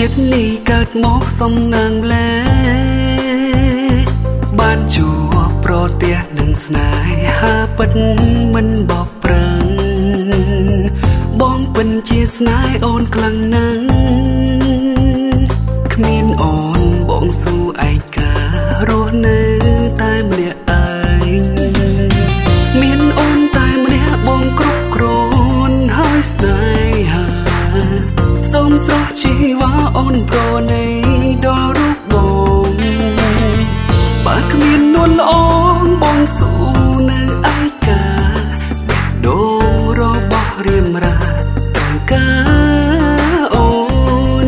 ចិត្តនេះកើតមកសំណាងលែបានជួបប្រទះនឹងស្នេហាពិតមិនបកប្រឹងបងពិនជាស្នេហ៍អូនខ្លាំងណាស់គ្មានអូនបងស៊ូឯការស់នៅតែម្នាក់ឯងមានអូនតែម្នាក់បងគ្រប់គ្រាន់ហើយស្នេហាសូមស្រស់ជីវ៉ាអូនប្រណីដល់រូបបងបើគ្មាននួនល្អបងស៊ូនៅឯកាបេះដូងរបស់រៀមរាត្រូវការអូន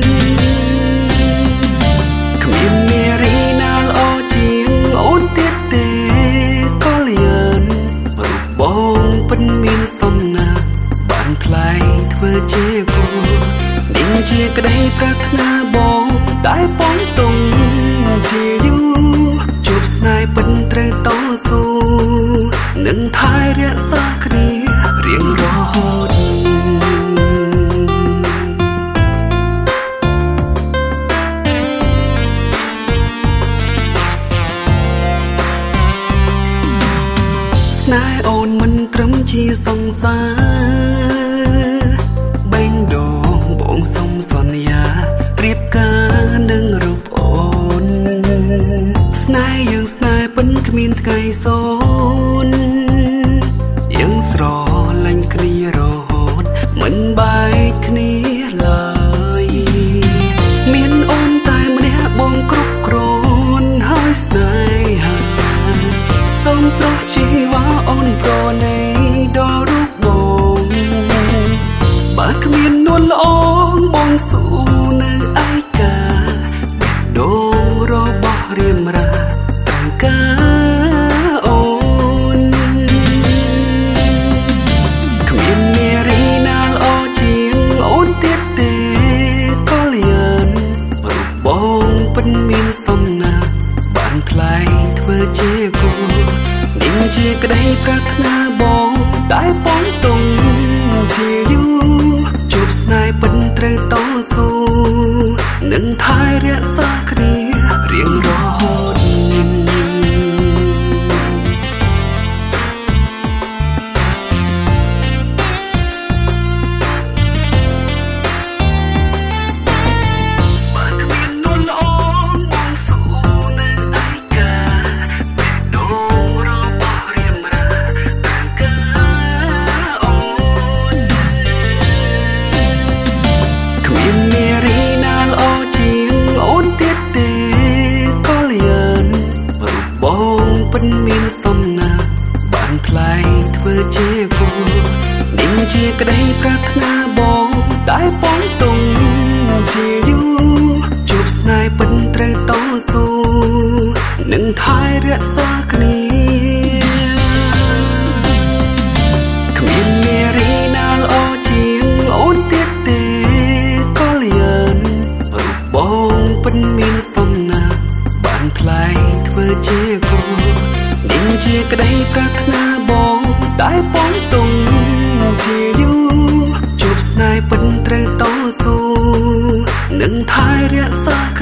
គ្មាននារីណាល្អជាងអូនទៀតទេកលយានរូបបងពិនមានសំណាងបានថ្លៃធ្វើជាគូនេះជាក្តីប្រាថ្នាបងតែបងទុំជាយូជួបស្នេហ៍ពិនត្រូវតស៊ូនឹងថែរក្សាគ្នារៀងរហូតស្នេហ៍អូនមិនត្រឹមជាសង្សារបេងដូងបងសុំសន្យារៀបការនឹងរូបអូនស្នេហ៍យើងស្នេហ៍ពិនគ្មានថ្ងៃសូន្យយើងស្រឡាញ់គ្នារហូតមិនបែកគ្នាឡើយមានអូនតែម្នាក់បងគ្រប់គ្រាន់ហើយស្នេហាសូមស្រស់ជីវ៉ាអូនប្រណីដល់រូបបងបើគ្មាននួនល្អបងស៊ូនៅឯកាបេះដូងរបស់រៀមរាត្រូវការអូនគ្មាននារីណាល្អជាងអូនទៀតទេកលយានរូបបងពិនមានសំណាងបានថ្លៃធ្វើជាគូនេះជាក្តីប្រាថ្នាបងតែបងទុំជាយូជួបស្នេហ៍ពិនត្រូវតស៊ូនឹងថែរក្សាគ្នារៀងរហូតមានសំណាងបានថ្លៃធ្វើជាគូនេះជាក្តីប្រាថ្នាបងតែបងទុំជាយូជួបស្នេហ៍ពិនត្រូវតស៊ូនឹងថែរក្សាគ្នាគ្មាននារីណាល្អជាងអូនទៀតទេកលយានរូបបងពិនមានសំណាងបានថ្លៃធ្វើជាគូនេះជាក្តីប្រាថ្នាបងតែបងទុំជាយូជួបស្នេហ៍ពិនត្រូវតស៊ូនឹងថែរក្សា